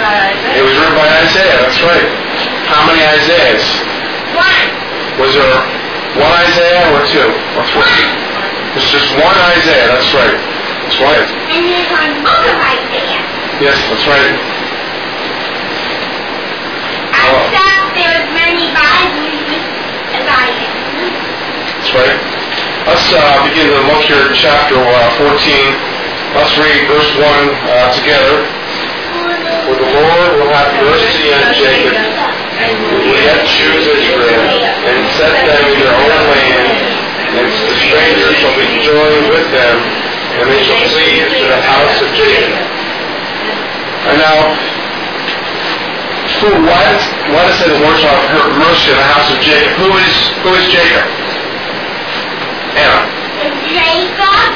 It was written by Isaiah, that's right. How many Isaiahs? One. Was there one Isaiah or two? Or three? One. There's just one Isaiah, that's right. That's right. And there's one book of Isaiah. Yes, that's right. Except there's many Bibles with Isaiah. That's right. Let's begin to look here at chapter 14. Let's read verse 1 together. For the Lord will have mercy on Jacob, and will yet choose Israel, and set them in their own land, and the strangers shall be joined with them, and they shall cleave to the house of Jacob. And now, why does the Lord shall have mercy on the house of Jacob? Who is Jacob? Anna. Jacob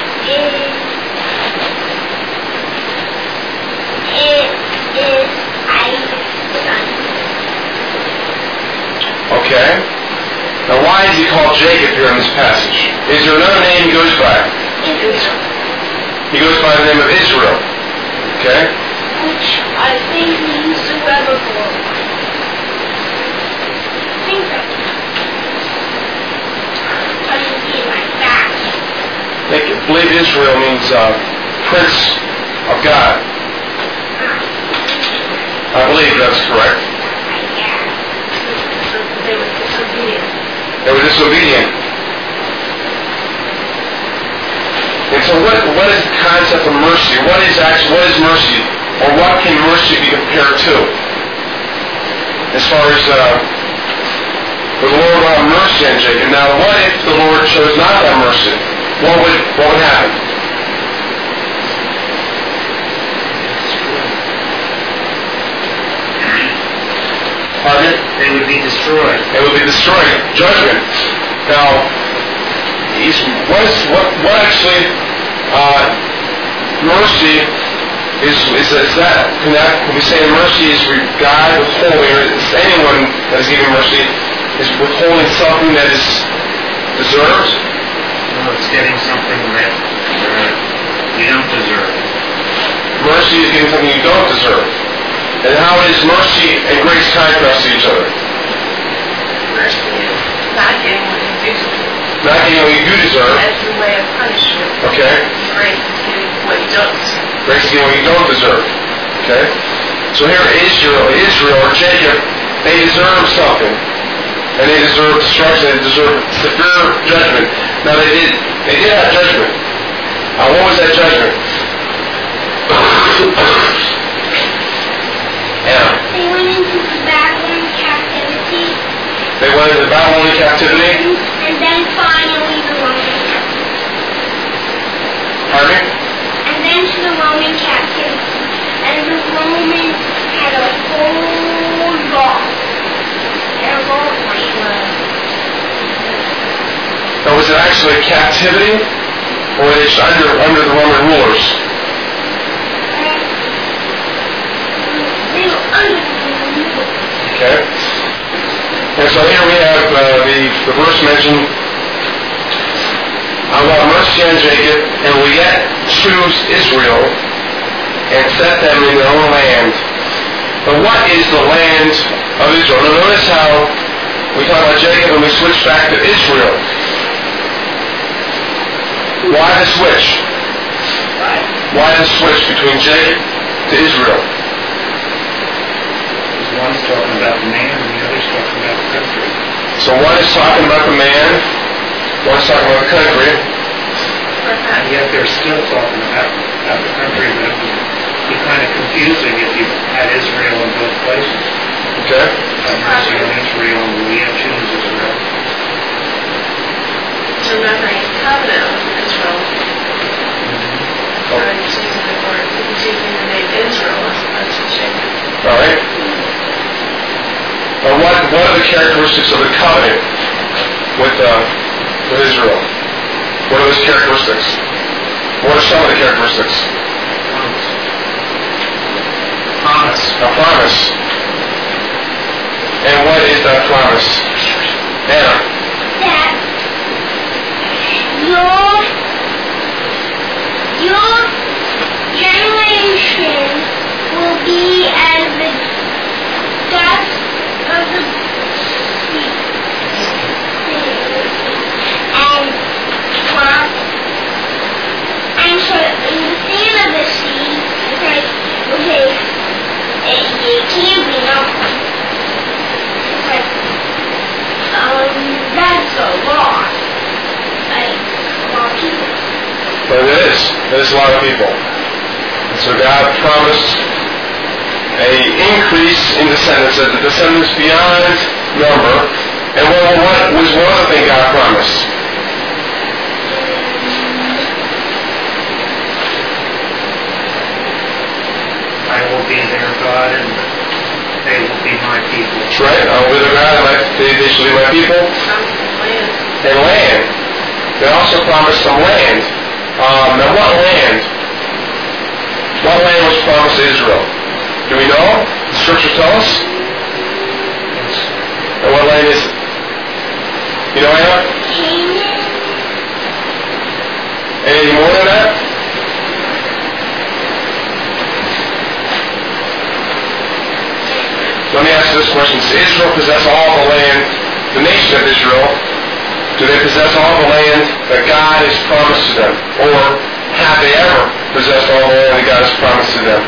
is Isaac's son. Okay. Now why is he called Jacob here in this passage? Is there another name he goes by? Israel. He goes by the name of Israel. Okay? Which I think means the weather boy. I think so. I didn't see it like that. I believe Israel means Prince of God. I believe that's correct. They were disobedient. They were disobedient. And so what is the concept of mercy? What is mercy? Or what can mercy be compared to? As far as the Lord will have mercy on Jacob. Now what if the Lord chose not to have mercy? What would happen? Pardon? They would be destroyed. It would be destroyed. Judgment. Now, what actually mercy is that? Can we say mercy is God withholding, or is anyone that is giving mercy is withholding something that is deserved? No, it's getting something that you don't deserve. Mercy is getting something you don't deserve. And how is mercy and grace contrast to each other? Mercy is not getting what you do deserve. Not getting what you do deserve. That's the way of punishment. Okay. Grace is getting what you don't deserve. Grace is getting what you don't deserve. Okay. So here Israel or Jacob, they deserve something. And they deserve destruction, they deserve severe judgment. Now they did have judgment. What was that judgment? Yeah. They went into the Babylonian captivity. They went into Babylonian captivity. And then finally the Roman captivity. Pardon me? And then to the Roman captivity. And the Romans had a whole law. Their law was Now was it actually captivity? Or were they under the Roman rulers? they were under the Roman rule. Okay. And so here we have the verse mentioned, I will have mercy on Jacob, and will yet choose Israel, and set them in their own land. But what is the land of Israel? Now notice how we talk about Jacob and we switch back to Israel. Why the switch? Why the switch between Jacob to Israel? One's talking about the man and the other's talking about the country. So one is talking about the man, one's talking about the country. And yet they're still talking about the country, but it would be kind of confusing if you had Israel in both places. Okay. Mercy on Israel and we have choose Israel. It's remembering the covenant with Israel. God is using the word, he's using the name Israel as opposed to Jacob. All right. Now what are the characteristics of the covenant with Israel? What are those characteristics? What are some of the characteristics? Promise. A promise. And what is that promise? Anna. That your generation will be as That is a lot of people. And so God promised an increase in descendants, the descendants beyond number. And what was one other thing God promised? I will be their God and they will be my people. That's right. I will be their God and they shall be my people. And land. They also promised some land. Now what land? What land was promised to Israel? Do we know? The scriptures tell us. And what land is it? You know, Anna? Anything more than that? Let me ask you this question. Does Israel possess all the land, the nation of Israel, do they possess all the land that God has promised to them? Or have they ever possessed all the land that God has promised to them?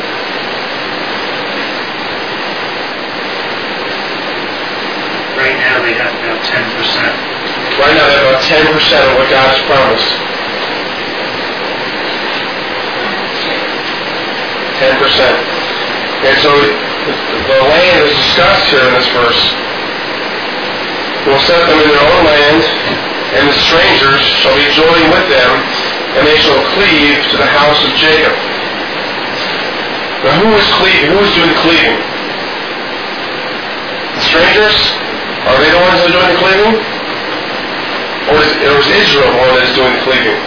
Right now they have about 10%. Right now they have about 10% of what God has promised. 10%. And so the land is discussed here in this verse. Will set them in their own land, and the strangers shall be joined with them, and they shall cleave to the house of Jacob. Now who is cleaving? Who is doing the cleaving? The strangers? Are they the ones that are doing the cleaving? Or is Israel the one that is doing the cleaving?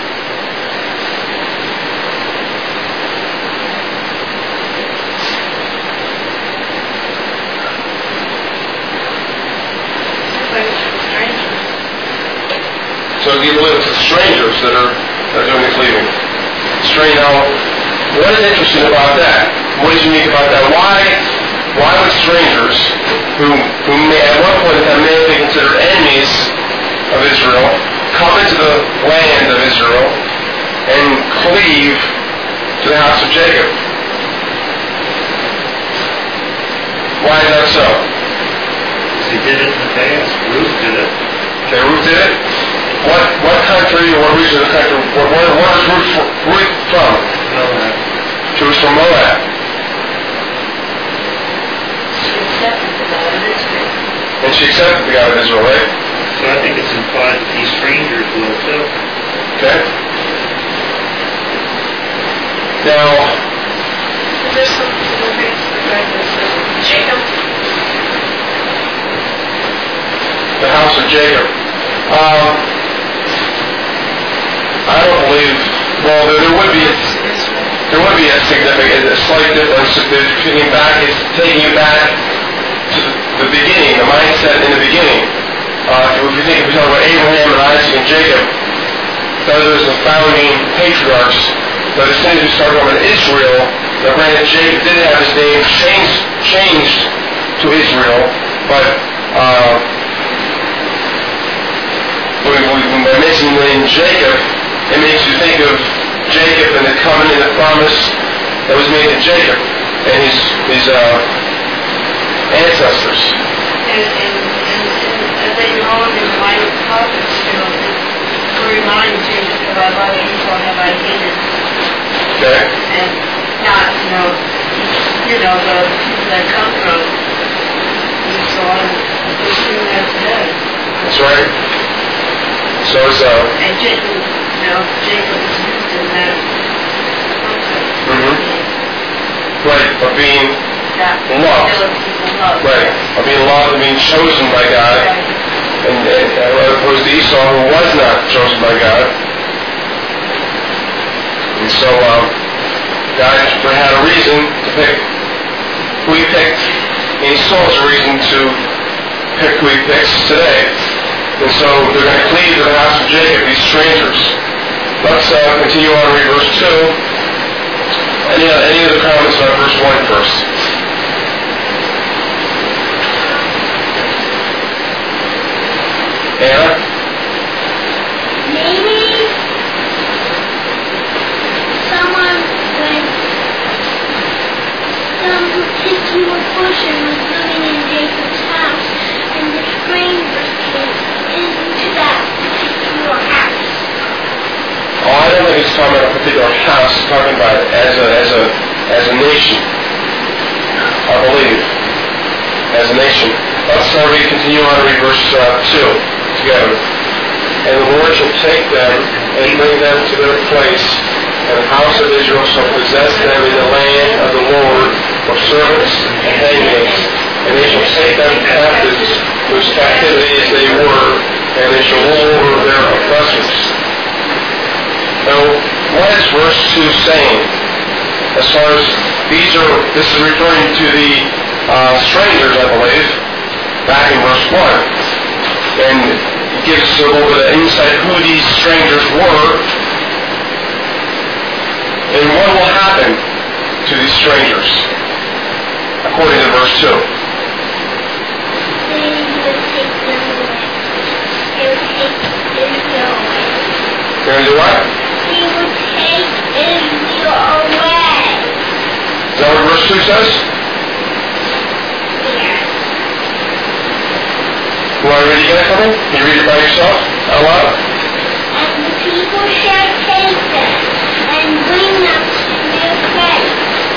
So you believe it's the strangers that are doing the cleaving. Now, what is interesting about that? What is unique about that? Why would strangers, who may, at one point in time may have been considered enemies of Israel, come into the land of Israel and cleave to the house of Jacob? Why is that so? They did it in the past. Ruth did it. Okay, Ruth did it? What country or what region of the country, where is Ruth from? Moab. She was from Moab. And she accepted the God of Israel, right? So I think it's implied that these strangers will too. Okay. Now, There's some Jacob. the house of Jacob. I don't believe. Well, there would be a significant, a slight difference if taking you back to the beginning, the mindset in the beginning. If we talk about Abraham and Isaac and Jacob, those are the founding patriarchs. But as soon as we start talking about Israel, now granted Jacob did have his name changed to Israel, but when by mentioning the name Jacob, it makes you think of Jacob and the covenant and the promise that was made to Jacob and his ancestors. And as they go on in the line of prophets, to remind Jacob of I love Esau have I hated. Okay. And not, the people that come from Esau and push him as dead. That's right. So is And Jacob is used in that concept. Right, of being loved. Right, of being loved and being chosen by God. And as opposed to Esau, who was not chosen by God. And so God had a reason to pick who he picked, and he still has a reason to pick who he picks today. And so they're going to cleave to the house of Jacob, these strangers. Let's continue on to read verse 2. Any other comments about verse 1 first? Anna? Maybe someone, when some particular person was living in Jacob's house, and the strangers came into that particular house. Oh, I don't think it's talking about a particular house. It's talking about it as a nation. I believe. As a nation. Let's continue on to read verse 2 together. And the Lord shall take them and bring them to their place, and the house of Israel shall possess them in the land of the Lord for servants and handmaids, and they shall take them captives, whose captivities they were, and they shall rule over their oppressors. Now, what is verse 2 saying? As far as this is referring to the strangers, I believe, back in verse 1. And it gives us a little bit of insight who these strangers were and what will happen to these strangers, according to verse 2. They would take them away. They would take Israel away. They're going to do what? They would take Israel away. Is that what verse 2 says? Yes. You want to read it again for me? Can you read it by yourself? Out loud? And the people shall take them and bring them to their place.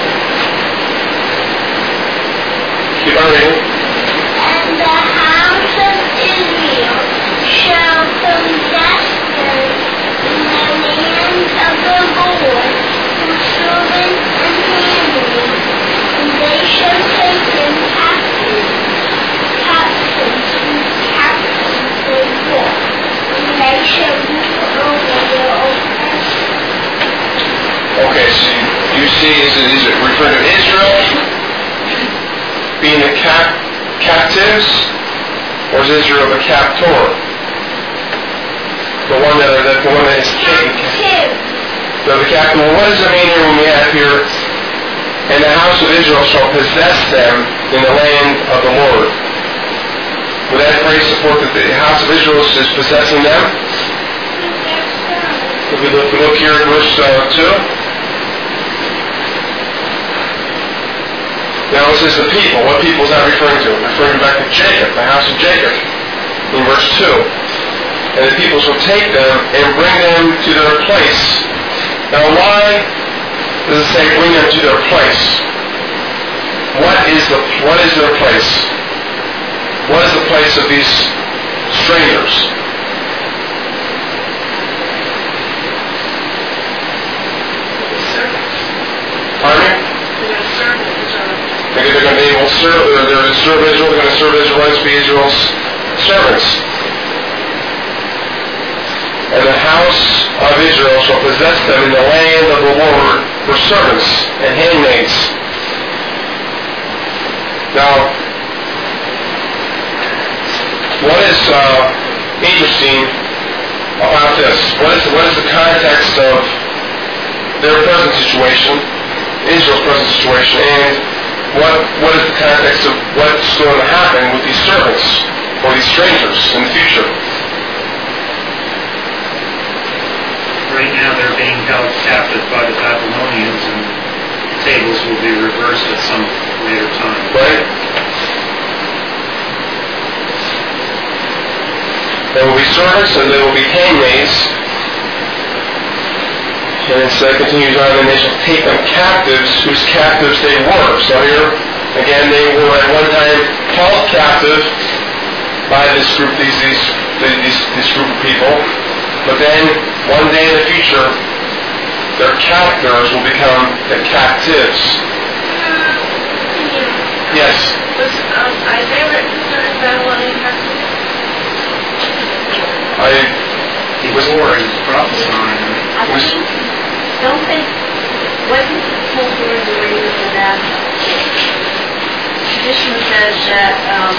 Keep on reading. And the house of Israel shall possess them in the land of the Lord for servants and handmaids, and they shall take them captives whose captains they were, and they shall rule over their oppressors. Okay, so you see, is it referring to Israel being the captives, or is Israel the captor? The one that is taken. So the captive. Well, what does it mean here when we have here, and the house of Israel shall possess them in the land of the Lord? Would that phrase support that the house of Israel is possessing them? If we look here at verse 2. Now this is the people. What people is that referring to? Referring back to Jacob, the house of Jacob, in verse 2. And the people shall take them and bring them to their place. Now why does it say bring them to their place? What is their place? What is the place of these strangers? Pardon me? They're going to be able to serve. They're going to serve Israel. They're going to serve Israelites, be Israel's servants. And the house of Israel shall possess them in the land of the Lord for servants and handmaids. Now, what is interesting about this? What is the context of their present situation, Israel's present situation, and what is the context of what's going to happen with these servants or these strangers in the future? Right now they're being held captive by the Babylonians, and tables will be reversed at some later time. Right? There will be servants and there will be handmaids. And it continues on, and they shall take them captives, whose captives they were. So here, again, they were at one time held captive by this group, this group of people. But then, one day in the future, their captors will become the captives. Yes? Was Isaiah written during Babylonian captivity? He was prophesying. Don't they, wasn't it told during the reading of that? Tradition says that,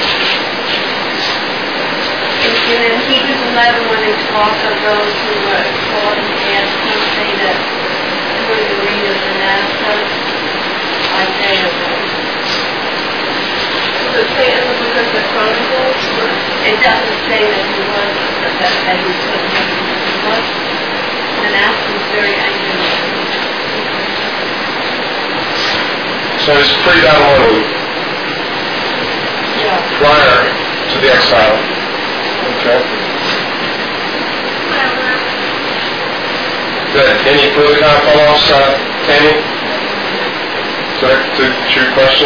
in Hebrews 11, when they talk of those who were caught in hands, some say that during the reading of Manasseh, Isaiah was. Does it say in the book of the Chronicles? It doesn't say that he was, that he was. Manasseh was very angry. So it's pre-Babylonian. Yeah. Prior to the exile. Okay. Good. Any further kind of follow-ups, Tammy? To your question?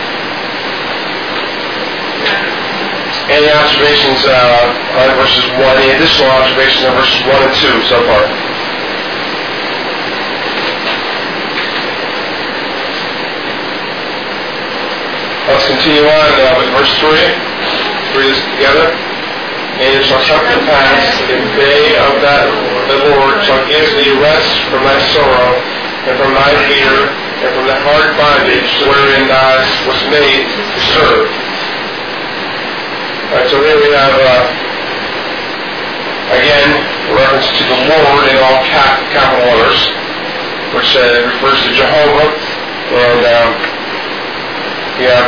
Any observations on verses 1? Any additional observations on verses 1 and 2 so far? Let's continue on with verse 3. Read this together. And it shall come to pass in the day of that the Lord shall give thee rest from thy sorrow, and from thy fear, and from the hard bondage wherein thou wast made to serve. Alright, so here we have, again, reference to the Lord in all capital letters, which refers to Jehovah, and we have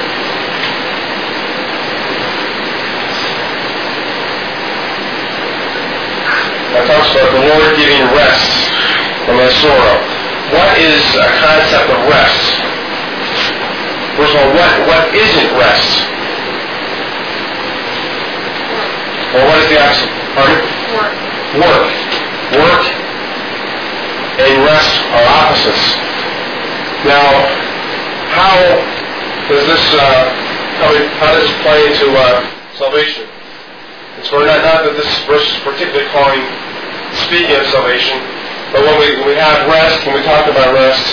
that talks about the Lord giving rest from thy sorrow. What is a concept of rest? First of all, what isn't rest? Or what is the opposite? Pardon? Work and rest are opposites. Now, how does this play into salvation? It's not that this verse is particularly speaking of salvation, but when we have rest, when we talk about rest,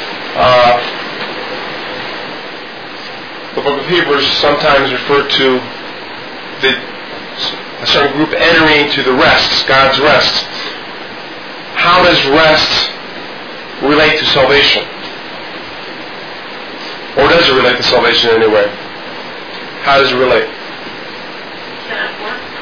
the book of Hebrews sometimes referred to a certain group entering into the rest, God's rest. How does rest relate to salvation? Or does it relate to salvation in any way? How does it relate? We cannot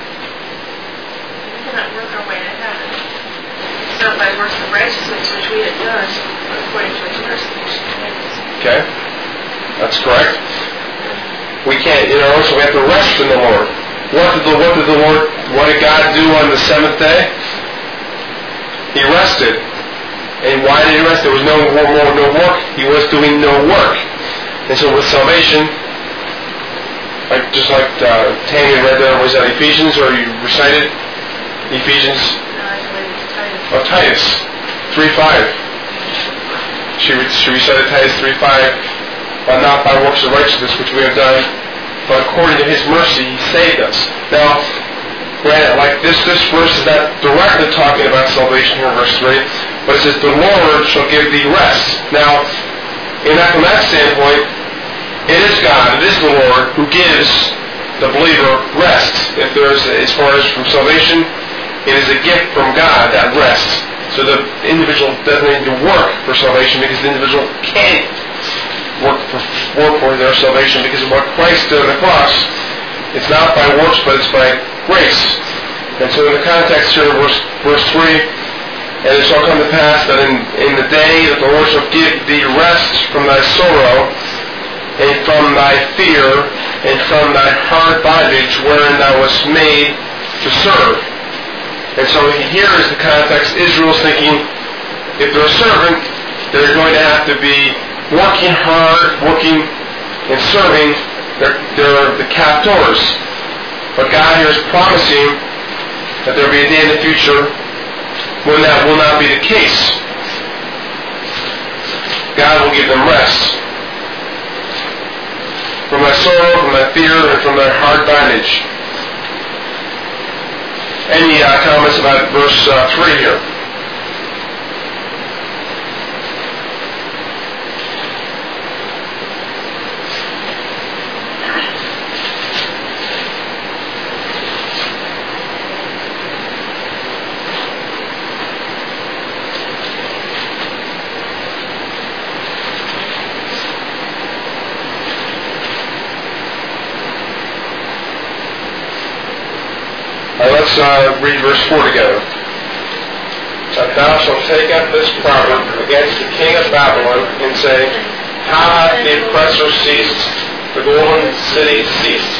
work our way to heaven. It's not by works of righteousness which we have done, but according to His mercy. Okay, that's correct. We can't, so we have to rest in the Lord. What did God do on the seventh day? He rested. And why did He rest? There was no work. He was doing no work. And so with salvation, just like Tammy read that, was that Ephesians, or you recited Ephesians? No, I believe it's Titus. Titus 3:5. She recited Titus 3:5. Not by works of righteousness which we have done, but according to His mercy He saved us. Now, granted, like this verse is not directly talking about salvation here in verse 3, but it says, the Lord shall give thee rest. Now, from that standpoint, it is God, it is the Lord who gives the believer rest. If there's, as far as from salvation, it is a gift from God, that rest. So the individual doesn't need to work for salvation because the individual can't work for their salvation because of what Christ did on the cross. It's not by works, but it's by grace. And so in the context here, verse 3, and it shall come to pass that in the day that the Lord shall give thee rest from thy sorrow, and from thy fear, and from thy hard bondage wherein thou wast made to serve. And so here is the context. Israel's thinking, if they're a servant, they're going to have to be working hard, working and serving the captors. But God here is promising that there will be a day in the future when that will not be the case. God will give them rest from thy sorrow, from thy fear, and from thy hard bondage. Any comments about verse 3 here? Let's read verse 4 together. That thou shalt take up this proverb against the king of Babylon, and say, how hath the oppressor ceased, the golden city ceased.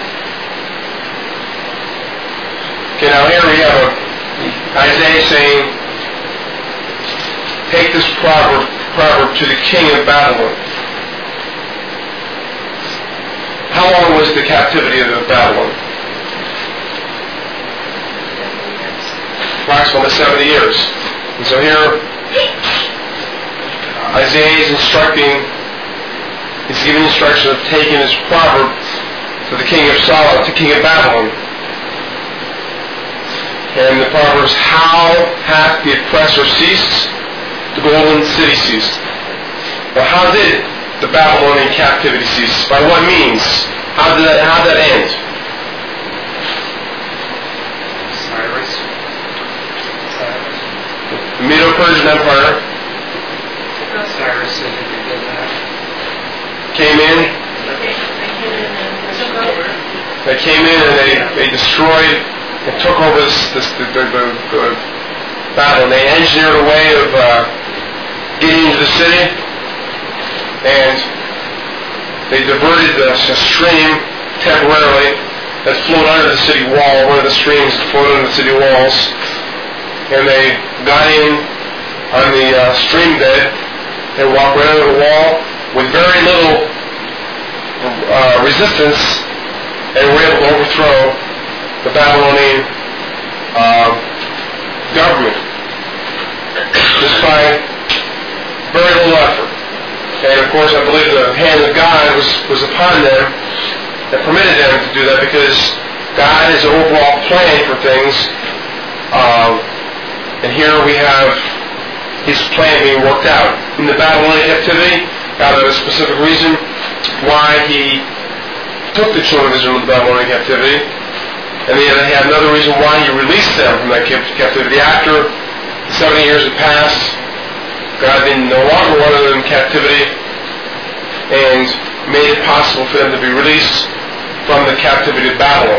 Okay, now here we have Isaiah saying, take this proverb to the king of Babylon. How long was the captivity of Babylon? Approximately 70 years. And so here, Isaiah is instructing, he's giving instruction of taking his proverb to the king of Sodom, to king of Babylon. And the proverb is, how hath the oppressor ceased? The golden city ceased. Well, how did the Babylonian captivity cease? By what means? How did that end? Cyrus. The Medo-Persian Empire Cyrus said he did that. came in. They came in and they destroyed and took over the Babylon. They engineered a way of getting into the city, and they diverted the stream temporarily that flowed under the city wall, one of the streams that flowed under the city walls, and they got in on the stream bed. They walked right under the wall with very little resistance, and were able to overthrow the Babylonian government just by very little effort. And of course, I believe the hand of God was upon them and permitted them to do that, because God has an overall plan for things. And here we have His plan being worked out. In the Babylonian captivity, God had a specific reason why He took the children of Israel into the Babylonian captivity. And then He had another reason why He released them from that captivity. After 70 years had passed, God then no longer wanted them in captivity and made it possible for them to be released from the captivity of Babylon.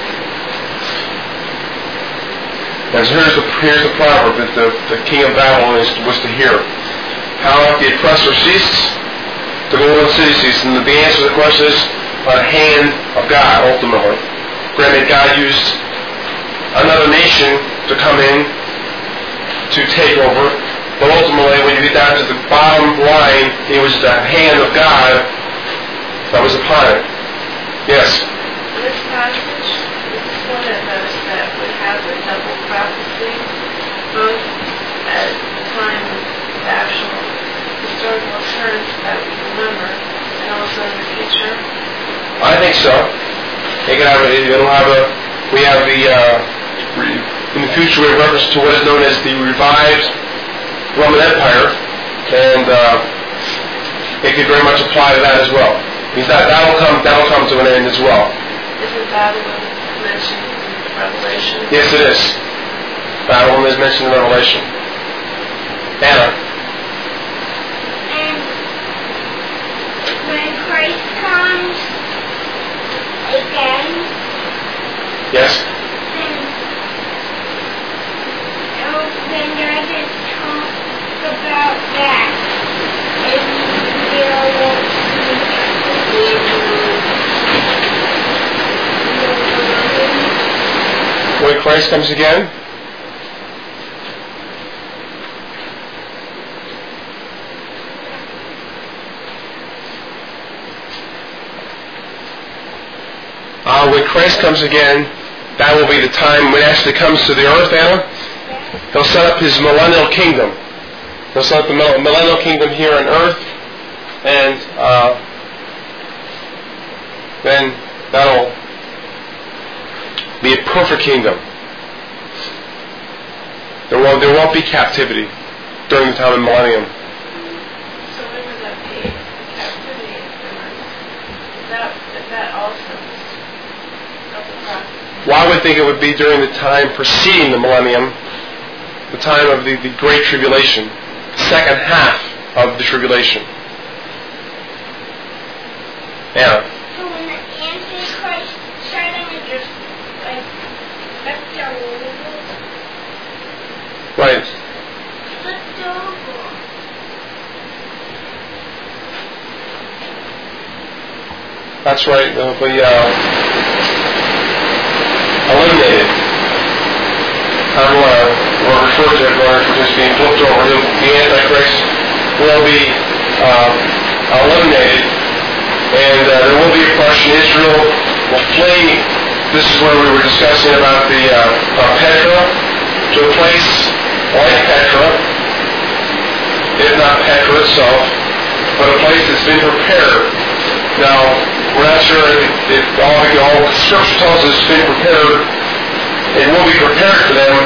And so here's the proverb that the king of Babylon was to hear. How hath the oppressor ceased? The golden city ceased. And the answer to the question is, by the hand of God, ultimately. Granted, God used another nation to come in to take over, but ultimately, when you get down to the bottom line, it was the hand of God that was upon it. Yes? This passage is one of those that would have a double prophecy, both at the time of the actual historical occurrence that we remember, and also in the future. I think so. In the future we have reference to what is known as the revived Roman Empire, and it could very much apply to that as well. Because that'll come to an end as well. Isn't Babylon mentioned in Revelation? Yes, it is. Babylon is mentioned in Revelation. Anna. And when Christ comes again, Yes. then does it talk about that? Israel won't be When Christ comes again? When Christ comes again, that will be the time when he actually comes to the earth, Anna. He'll set up his millennial kingdom. He'll set up the millennial kingdom here on earth, and then that'll be a perfect kingdom. There won't be captivity during the time of the millennium. So when would that be? Captivity is that also double prophecy? Well, I would think it would be during the time preceding the millennium, the time of the Great Tribulation, the second half of the tribulation. Yeah. So when the Antichrist suddenly just flipped over. Right. Flipped over. That's right. They'll be eliminated. We'll refer to it as being flipped over. The Antichrist will be eliminated, and there will be oppression. Israel will flee. This is where we were discussing about the Petra, to a place like Petra, if not Petra itself, but a place that's been prepared. Now, we're not sure if all Scripture tells us it's been prepared. It will be prepared for them.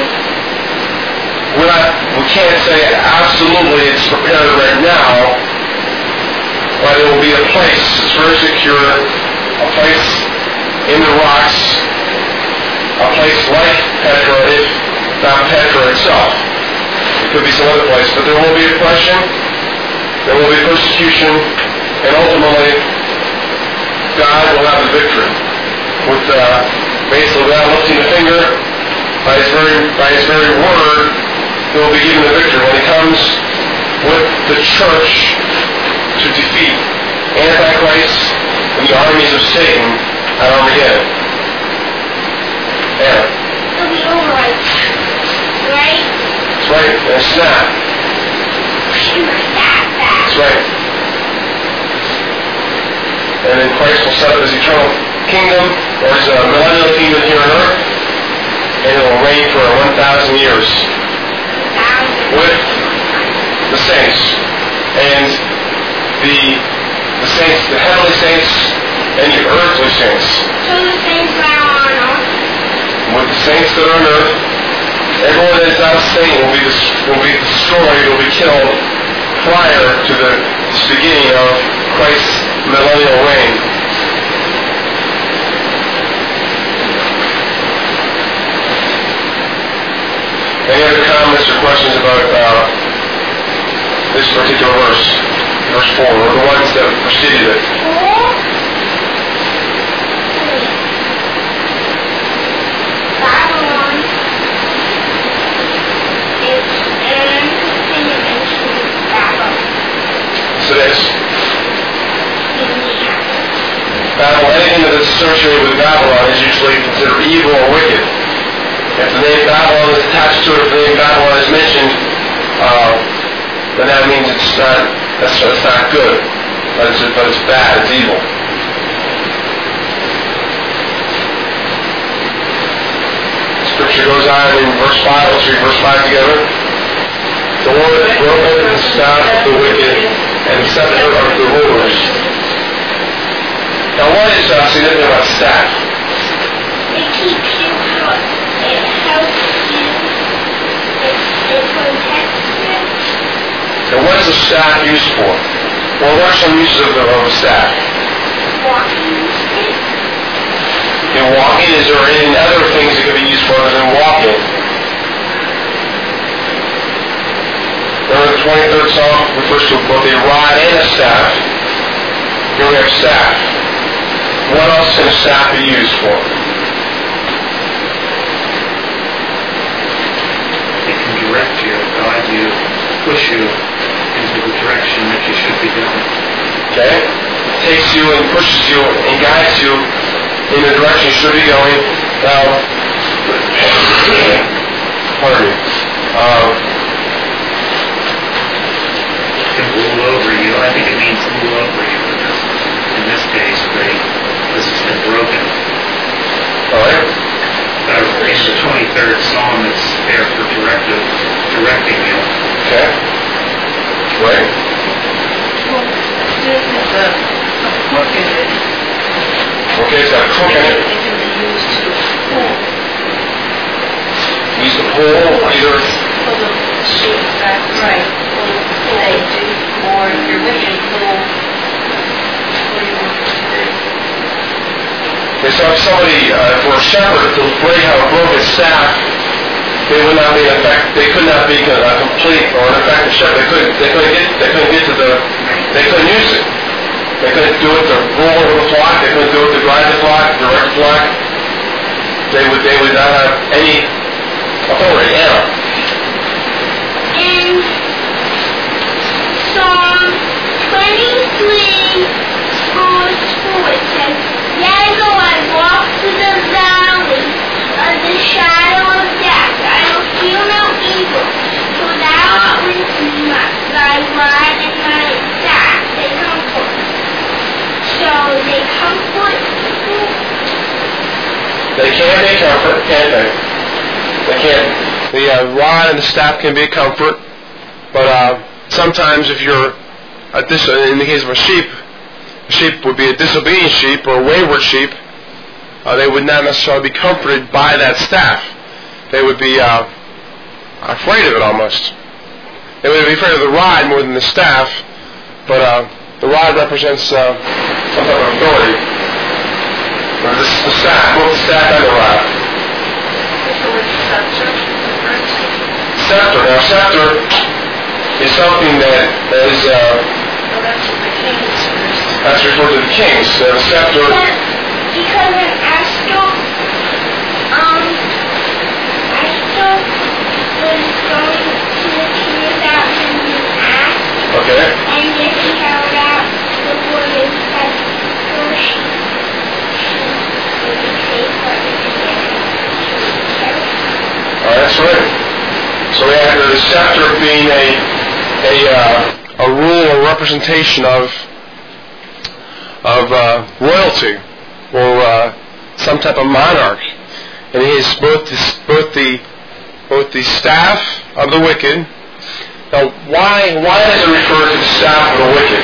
We can't say absolutely it's prepared right now, but it will be a place that's very secure, a place in the rocks, a place like Petra, if not Petra itself. It could be some other place, but there will be oppression, there will be persecution, and ultimately, God will have the victory. With basically without lifting a finger, by His very word, He will be given the victory when He comes with the church to defeat Antichrist and the armies of Satan at Armageddon. Yeah. It'll be over right? That's right. In a snap. That's right. And then Christ will set up His eternal kingdom, or His millennial kingdom here on earth, and it will reign for 1,000 years with the saints. And the saints, the heavenly saints, and the earthly saints. So the saints are on earth? With the saints that are on earth, everyone that is not a saint will be destroyed, will be killed prior to the beginning of Christ's millennial reign. Any other comments or questions about this particular verse, verse 4, or the ones that preceded it? Babylon is an continuation of Babylon. So it is. Babylon, anything that is associated with Babylon is usually considered evil or wicked. If the name Babylon is attached to it, if the name Babylon is mentioned, then that means that's not good. But it's bad, it's evil. Scripture goes on in verse 5, let's read verse 5 together. The Lord has broken the staff of the wicked and the scepter of the rulers. Now what is significant about staff? It keeps you out. It helps you. It protects you. And what is the staff used for? Well, what are some uses of the staff? Walking stick. In walking, is there any other things that could be used for other than walking? Remember the 23rd Psalm refers to both a rod and a staff. Here we have staff. What else can a staff be used for? It can direct you, guide you, push you into the direction that you should be going. Okay? It takes you and pushes you and guides you in the direction you should be going. Now, pardon me. It can rule over you. I think it means rule over you. In this case, this has been broken. All right? In the 23rd Psalm, it's there for directing you. Okay? Right? Well, this is a hook in it. Okay, it's got a crook in it. It can be used to pull. Use the pole, either. Pull the sheep back. Right. Pull they do. Or if you're wicked, pull. What do you want to do? Okay, so if somebody, for a shepherd to break out a broken staff, they would not be they could not be a complete or an effective shepherd. They couldn't get to they couldn't use it. They couldn't do it to rule over the flock. They couldn't do it to guide the flock, direct the flock. They would not have any authority. Anna. In Psalm 23, verse 4, it says, "Yea, though I walk through the valley of the shadow of death, I will fear no evil, for thou art with me, thy rod and thy staff, they comfort me." So they comfort people. They can be comfort, can't they? They can't The rod and the staff can be a comfort, but sometimes if you're, in the case of a sheep would be a disobedient sheep or a wayward sheep. They would not necessarily be comforted by that staff. They would be afraid of it almost. They would be afraid of the rod more than the staff, but the rod represents some type of authority. Or the staff, both the staff and the rod. Scepter. Now, scepter is something that is... that's what the kings first. That's referred to the kings. The scepter... Because in Esther was going to the king about the new act. Okay. And if he held out the word and said, first she would be faithful and That's right. So we have the scepter being a rule or representation of royalty or some type of monarch, and it is both the staff of the wicked. Now, why does it refer to the staff of the wicked?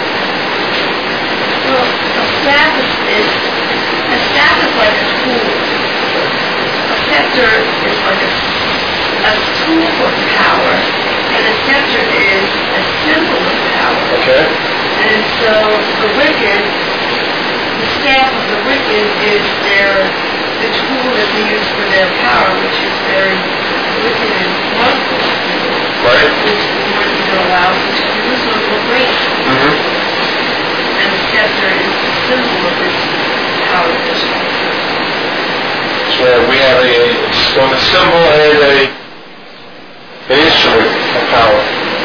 Well, a staff is like a tool. A scepter is like a tool of power, and a scepter is a symbol of power. Okay. And so the staff of the wicked is the tool that they use for their power, which is very wicked and wrongful. Right. Which the Lord will allow them to use or will break. Mm-hmm. And the scepter is the symbol of this power of this one. So we have both a symbol and an instrument of power.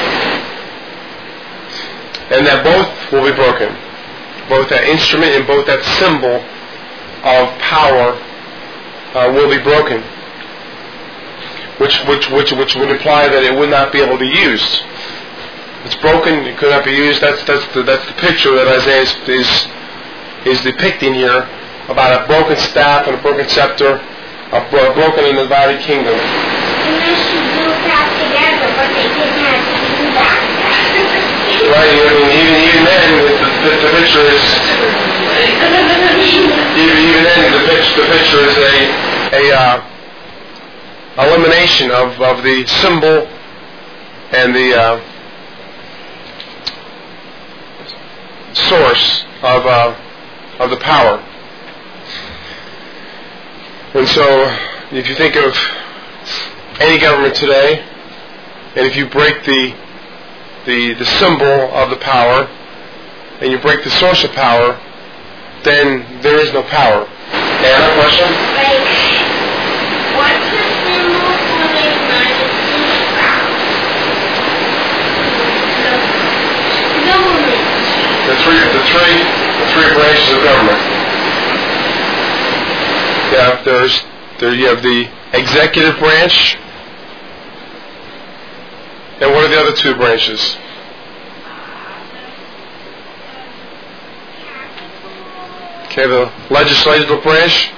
And that both will be broken. Both that instrument and both that symbol of power will be broken. Which would imply that it would not be able to be used. It's broken, it could not be used. That's the picture that Isaiah is depicting here about a broken staff and a broken scepter, a broken and divided kingdom. unless you do that together, but they didn't have to do that. Right, I mean, even then, the picture is... even then, the picture is a elimination of the symbol and the source of the power. And so, if you think of any government today, and if you break the symbol of the power, and you break the source of power, then there is no power. Anna, question? Like, what's the symbol for the United States power? Government. The three branches of government. Yeah, you have the executive branch. And what are the other two branches? Okay, the legislative branch.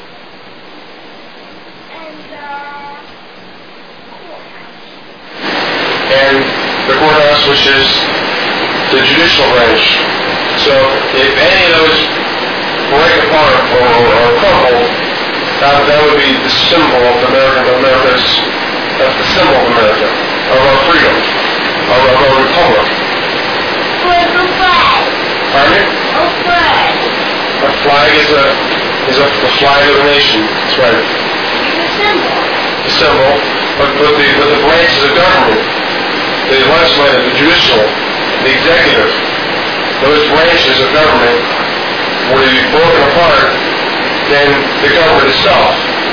And the courthouse, which is the judicial branch. So if any of those break apart or crumble, that would be the symbol of America's, that's the symbol of America, of our freedom, of our republic. Where's the flag? Pardon me? A flag. A flag is the flag of the nation. That's right. It's a symbol. The symbol, but the branches of government, the legislative, the judicial, the executive, those branches of government were to be broken apart, then the government itself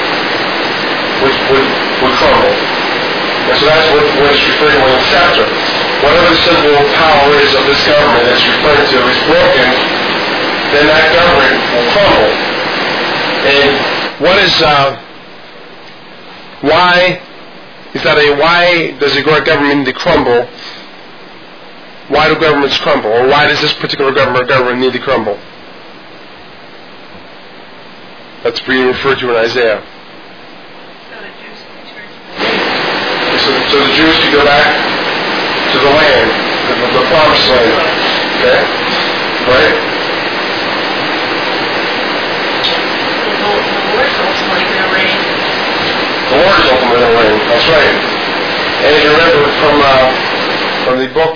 would crumble. And so that's what it's referring to in scepter. Whatever the symbol of power is of this government that's referred to is broken, then that government will crumble. And what is, why does a government need to crumble? Why do governments crumble? Or why does this particular government need to crumble? That's being referred to in Isaiah. so the Jews could go back to the land, the promised land. Okay? Right? The Lord's ultimately going to reign. The Lord is ultimately going to reign. That's right. And if you remember from the book,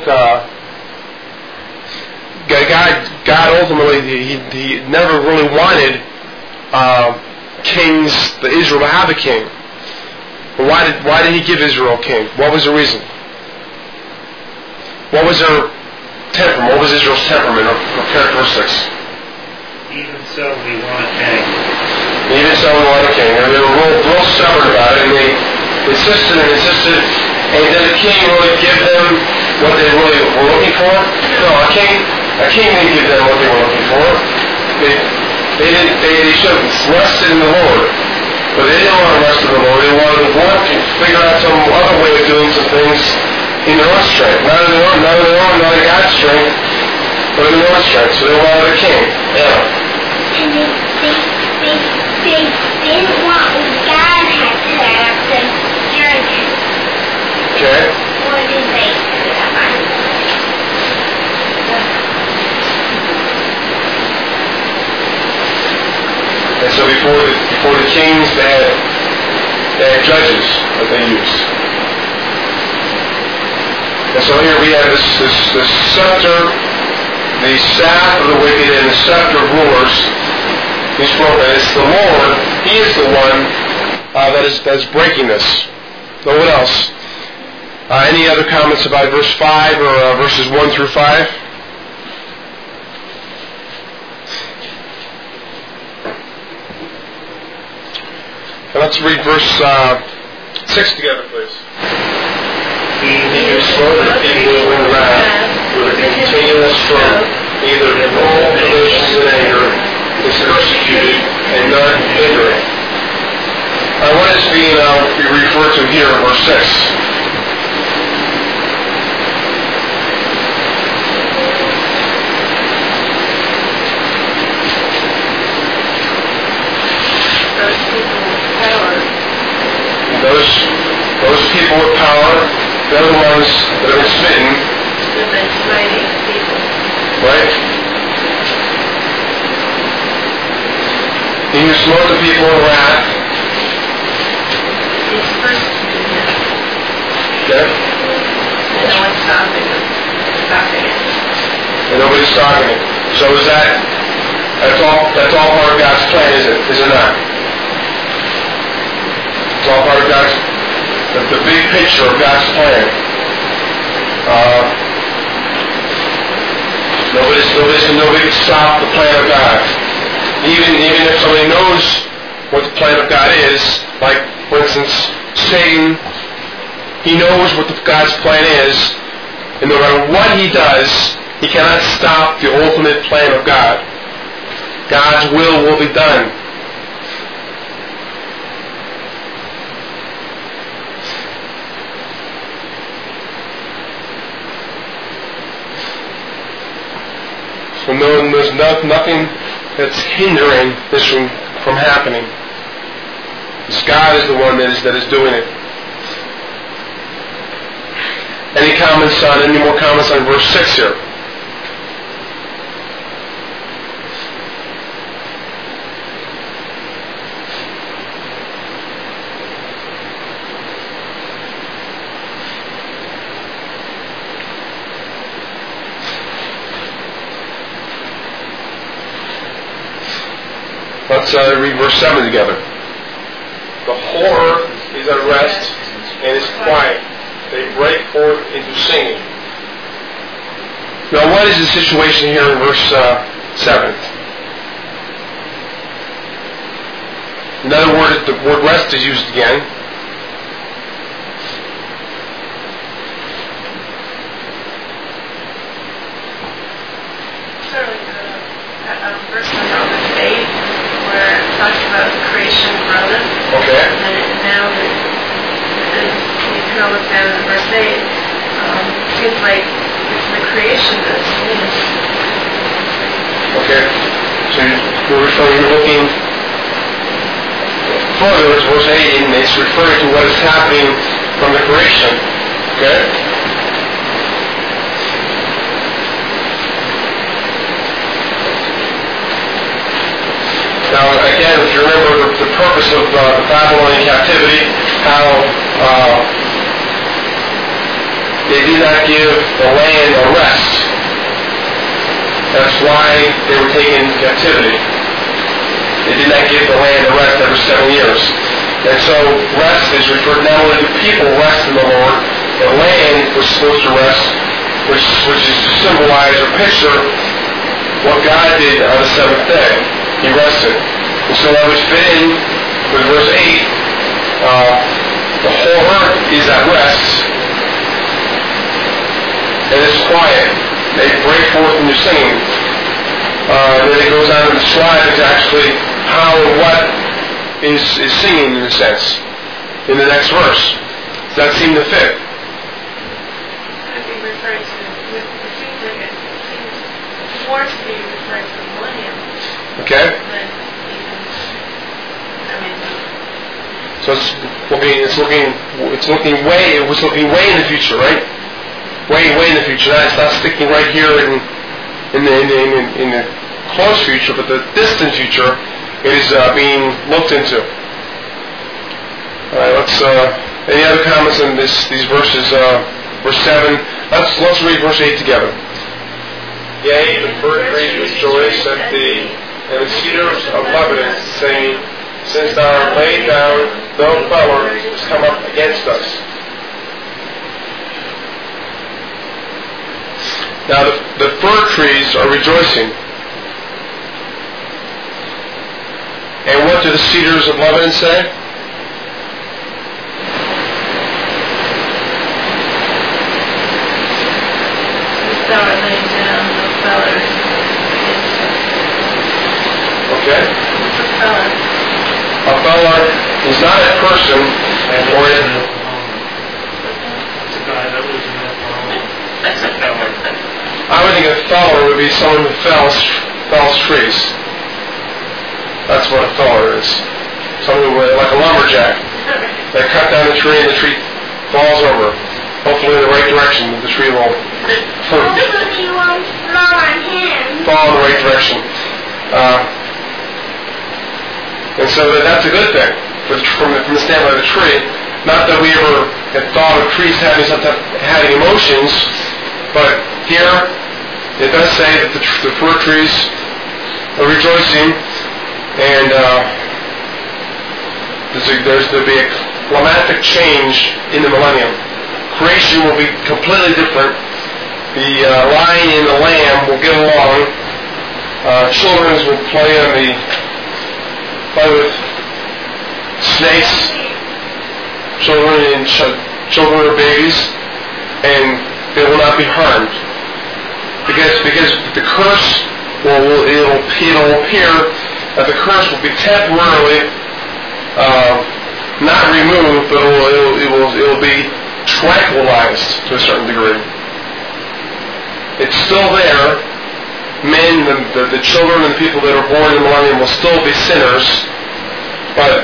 God ultimately, he never really wanted kings, Israel to have a king. But why did he give Israel a king? What was the reason? What was their temperament? What was Israel's temperament or characteristics? Even so, we want a king. Even so, we want a king. And they were real stubborn about it, and they insisted, and did the king really give them what they really were looking for? No, a king didn't give them what they were looking for. They should have rested in the Lord. But they didn't want to rest in the Lord. They wanted to work and figure out some other way of doing some things in their own strength. Not in God's strength, but in their own strength. So they wanted a king. Yeah. And they didn't want what God had set up the judges. Okay. Or did they set it up? And so before the kings, they had judges that they used. And so here we have this scepter, the staff of the wicked and the scepter of rulers. He's broken. It's the Lord. He is the one that is breaking this. No one else. Any other comments about verse 5 or verses 1 through 5? Let's read verse 6 together, please. He who smote the people in wrath with a continual stroke, neither all relations in anger, is persecuted, and none hindering. What is being referred to here in verse 6? Those people with power, they're the ones that are smitten. They've been smiting people. Right? He who smote the people in wrath. He's persecuting them. Okay? And no one's stopping it. And nobody's stopping it. So is that's all part of God's plan, is it? Is it not? It's all part of the big picture of God's plan. Nobody can stop the plan of God. Even if somebody knows what the plan of God is, like for instance Satan, he knows what God's plan is, and no matter what he does, he cannot stop the ultimate plan of God. God's will be done. So there's nothing that's hindering this from happening. It's God is the one that is doing it. Any more comments on verse 6 here? Let's read verse 7 together. The horror is at rest and is quiet. They break forth into singing. Now, what is the situation here in verse 7? In other words, the word rest is used again. Verse number 8, where it talks about creation growth. Okay. And now that you kind of look down at verse 8, it seems like it's the creation that's singing. Okay. So you're looking further to verse 8, and it's referring to what is happening from the creation. Okay? Now, again, if you remember the purpose of the Babylonian captivity, how they did not give the land a rest. That's why they were taken into captivity. They did not give the land a rest every 7 years. And so rest is referred not only to people rest in the Lord, the land was supposed to rest, which is to symbolize or picture what God did on the seventh day. He rested. And so that would fit in with verse 8. The whole earth is at rest. And it's quiet. They break forth into singing. And then it goes on to describe exactly how and what is singing in a sense in the next verse. Does that seem to fit? Could be referring to, it seems like it seems more to be referring to the millennium. Okay. Than even, I mean. So it's looking way in the future, right? Way in the future. It's not sticking right here in the close future, but the distant future is being looked into. All right. Let's. Any other comments on these verses? Verse 7. Let's read verse 8 together. Yea, the fir trees rejoice at thee, and the cedars of Lebanon, saying, since thou art laid down, no fellow has come up against us. Now the fir trees are rejoicing. And what do the cedars of Lebanon say? Since thou art laid down, no fellow against us. Okay. What's a fellow? A fellow is not a person, or It's a guy that lives in Oklahoma. That's a fellow. I would think a feller would be someone who fells trees. That's what a feller is. Someone who, like a lumberjack. They cut down the tree and the tree falls over. Hopefully in the right direction. The tree will Hopefully you won't fall on him. fall in the right direction. And so that's a good thing from the standpoint of the tree. Not that we ever had thought of trees having emotions, but here it does say that the fir trees are rejoicing, and there's to be a climatic change in the millennium. Creation will be completely different. The lion and the lamb will get along. Children will play with snakes. Children are babies, and they will not be harmed. Because the curse it'll appear that the curse will be temporarily not removed, but it will be tranquilized to a certain degree. It's still there. Men, the children and the people that are born in the millennium will still be sinners, but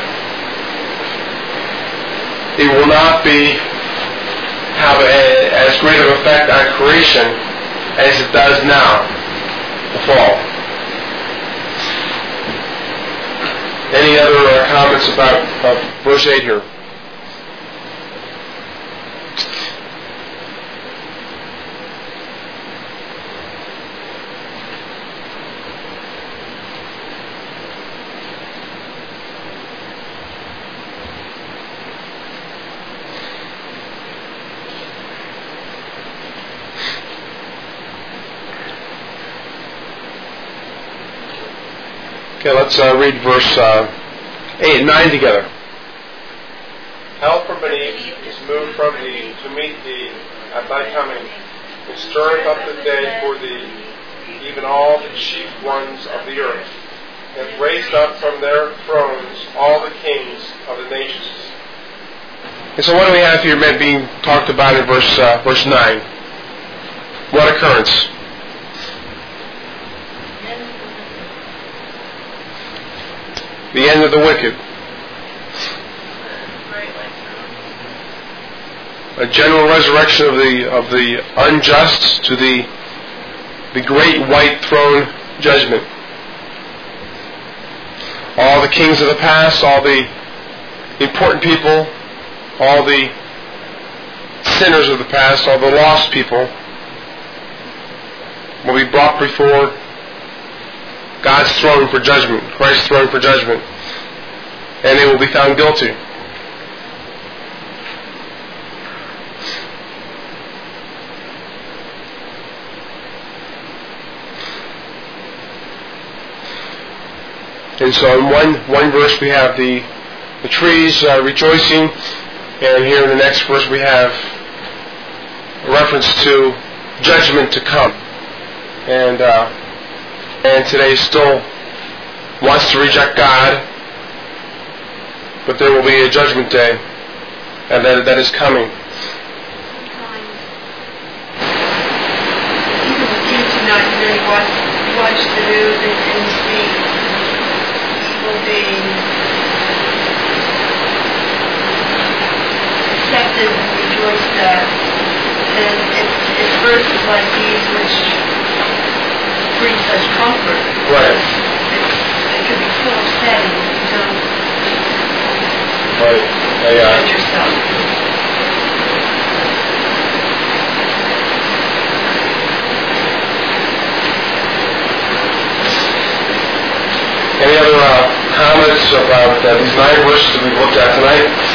it will not have as great of an effect on creation as it does now, the fall. Any other comments about verse 8 here? Okay, let's read verse 8 and 9 together. Hell from beneath is moved from thee to meet thee at thy coming. It stirreth up the dead for thee, even all the chief ones of the earth. It hath raised up from their thrones all the kings of the nations. And so what do we have here being talked about in verse 9? What occurrence? The end of the wicked. a general resurrection of the unjust to the great white throne judgment. All the kings of the past, all the important people, all the sinners of the past, all the lost people will be brought before God's throne for judgment, Christ's throne for judgment, and they will be found guilty. And so in one verse we have the trees rejoicing, and here in the next verse we have a reference to judgment to come. And today still wants to reject God, but there will be a judgment day, and that is coming. Even with you tonight, you watch the news and see people being accepted and rejoiced at, and it's verses like these which bring such comfort. Right. It can be so upsetting if you don't Right. judge yourself. Any other comments about these 9 verses that we've looked at tonight?